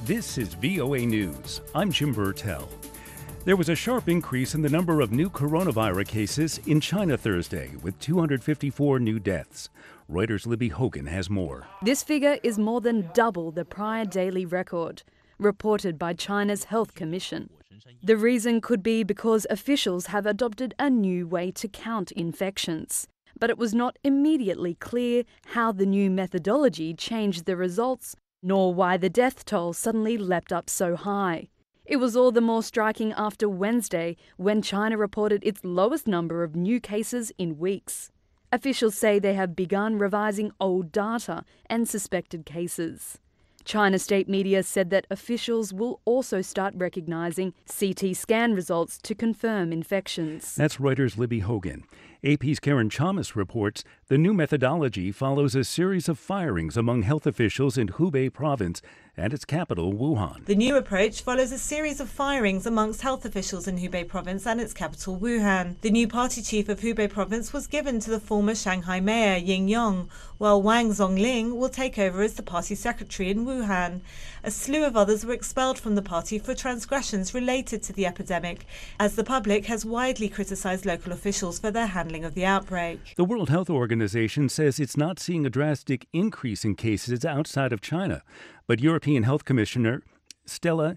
This is VOA News. I'm Jim Burtell. There was a sharp increase in the number of new coronavirus cases in China Thursday, with 254 new deaths. Reuters' Libby Hogan has more. This figure is more than double the prior daily record, reported by China's Health Commission. The reason could be because officials have adopted a new way to count infections. But it was not immediately clear how the new methodology changed the results, nor why the death toll suddenly leapt up so high. It was all the more striking after Wednesday, when China reported its lowest number of new cases in weeks. Officials say they have begun revising old data and suspected cases. China state media said that officials will also start recognising CT scan results to confirm infections. That's Reuters' Libby Hogan. AP's Karen Chalmers reports the new methodology follows a series of firings among health officials in Hubei province and its capital, Wuhan. The new approach follows a series of firings amongst health officials in Hubei province and its capital, Wuhan. The new party chief of Hubei province was given to the former Shanghai mayor, Ying Yong, while Wang Zhongling will take over as the party secretary in Wuhan. A slew of others were expelled from the party for transgressions related to the epidemic, as the public has widely criticised local officials for their handling of the outbreak. The World Health Organization says it's not seeing a drastic increase in cases outside of China, but European Health Commissioner Stella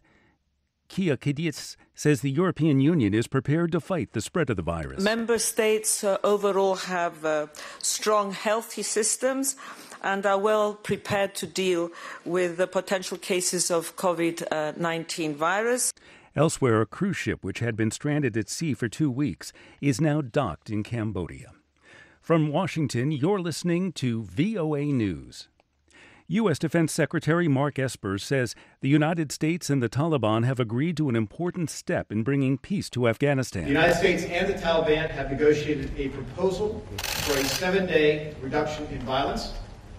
Kyriakides says the European Union is prepared to fight the spread of the virus. Member states overall have strong, healthy systems and are well prepared to deal with the potential cases of COVID-19 virus. Elsewhere, a cruise ship which had been stranded at sea for 2 weeks is now docked in Cambodia. From Washington, you're listening to VOA News. U.S. Defense Secretary Mark Esper says the United States and the Taliban have agreed to an important step in bringing peace to Afghanistan. The United States and the Taliban have negotiated a proposal for a 7-day reduction in violence.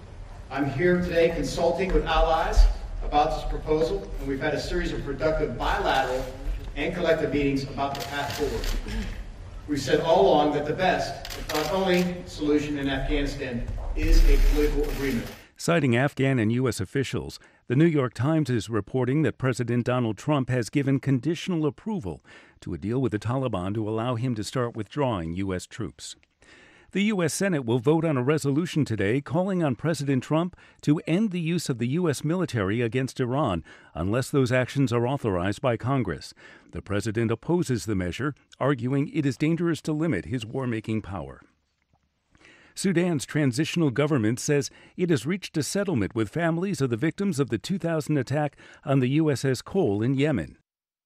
I'm here today consulting with allies about this proposal, and we've had a series of productive bilateral and collective meetings about the path forward. We've said all along that the best, if not only, solution in Afghanistan is a political agreement. Citing Afghan and U.S. officials, the New York Times is reporting that President Donald Trump has given conditional approval to a deal with the Taliban to allow him to start withdrawing U.S. troops. The U.S. Senate will vote on a resolution today calling on President Trump to end the use of the U.S. military against Iran unless those actions are authorized by Congress. The president opposes the measure, arguing it is dangerous to limit his war-making power. Sudan's transitional government says it has reached a settlement with families of the victims of the 2000 attack on the USS Cole in Yemen.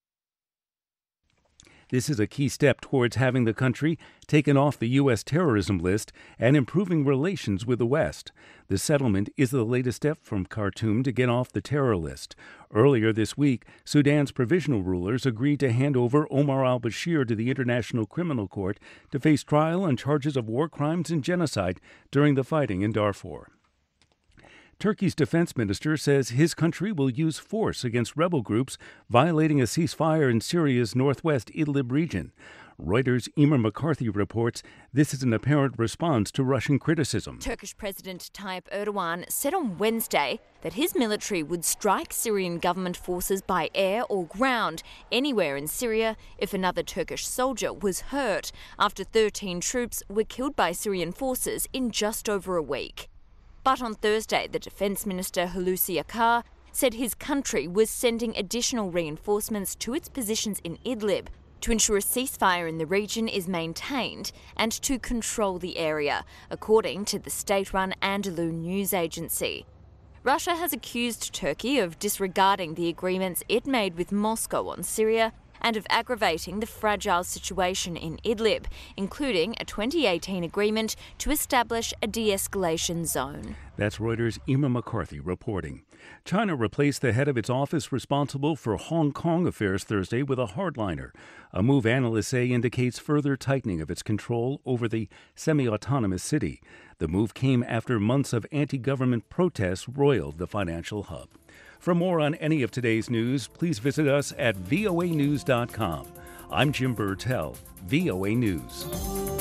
This is a key step towards having the country taken off the U.S. terrorism list and improving relations with the West. The settlement is the latest step from Khartoum to get off the terror list. Earlier this week, Sudan's provisional rulers agreed to hand over Omar al-Bashir to the International Criminal Court to face trial on charges of war crimes and genocide during the fighting in Darfur. Turkey's defense minister says his country will use force against rebel groups violating a ceasefire in Syria's northwest Idlib region. Reuters' Emer McCarthy reports this is an apparent response to Russian criticism. Turkish President Tayyip Erdogan said on Wednesday that his military would strike Syrian government forces by air or ground anywhere in Syria if another Turkish soldier was hurt, after 13 troops were killed by Syrian forces in just over a week. But on Thursday, the Defence Minister Hulusi Akar said his country was sending additional reinforcements to its positions in Idlib to ensure a ceasefire in the region is maintained and to control the area, according to the state-run Anadolu news agency. Russia has accused Turkey of disregarding the agreements it made with Moscow on Syria and of aggravating the fragile situation in Idlib, including a 2018 agreement to establish a de-escalation zone. That's Reuters' Emer McCarthy reporting. China replaced the head of its office responsible for Hong Kong affairs Thursday with a hardliner, a move analysts say indicates further tightening of its control over the semi-autonomous city. The move came after months of anti-government protests roiled the financial hub. For more on any of today's news, please visit us at voanews.com. I'm Jim Burtell, VOA News.